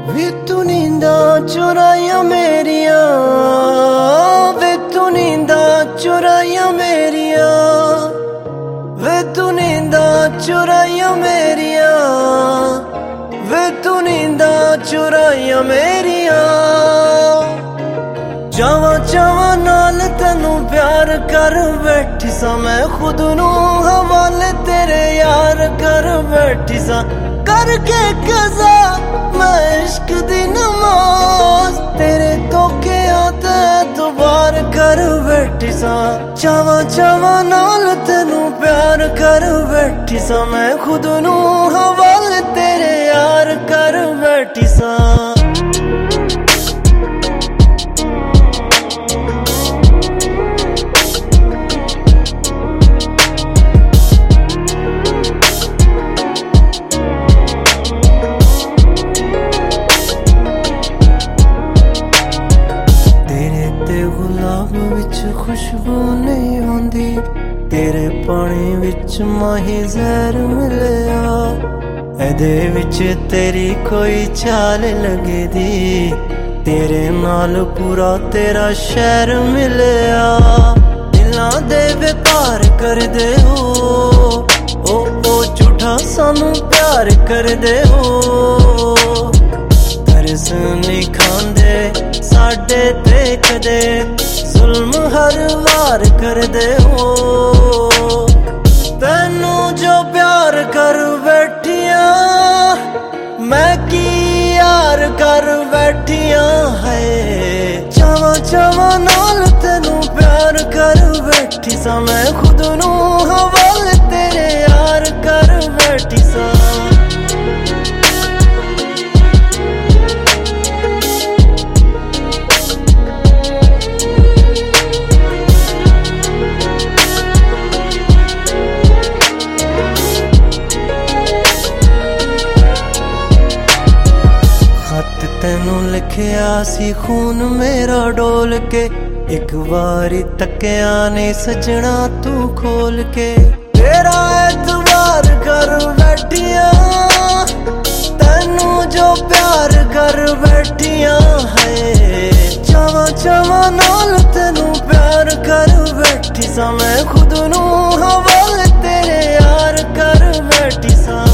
वे तू नींदा चुराइया मेरिया, वे तू नींदा चुराइया मेरिया, वे तू नींदा चुराइया मेरिया, वे तू नींदा चुराइया मेरिया। चावा चावा नाल तेनू प्यार कर बैठी सा, मैं खुद नू हवाले तेरे यार कर बैठी सा। करके कज़ा मैं इश्क दी नमाज, तेरे धोखे आते तो बार कर बैठी सा। चावा चावा नाल तेनू प्यार कर बैठी सा, मैं खुद नू हवाले तेरे यार कर बैठी सा। गुलाब विच खुशबू नहीं आंदी, तेरे पानी विच माही जहर मिलया। एदे विच तेरी कोई चाल लगदी, तेरे नाल पूरा तेरा शहर मिलया। दिलां दे व्यापार कर दे हो, ओ झूठा सानू प्यार कर दे हो। तरस नहीं खांदे साडे ते कदे, जुल्म हर वार कर दे हो। तैनू जो प्यार कर बैठिया, मैं की यार कर बैठिया है। चावा चावा नाल तेनू प्यार कर बैठी सा, मैं खुद नू हवाले तेरे यार कर बैठी सा। तेनू लिखिया सी खून मेरा डोल के, एक बारी तकिया नहीं सजना तू खोल के। तेरा एतबार कर बैठिया, तेनू जो प्यार कर बैठिया है। चावा चावा नाल तेनू प्यार कर बैठी सा, मैं खुद नू हवाले तेरे यार कर बैठी सा।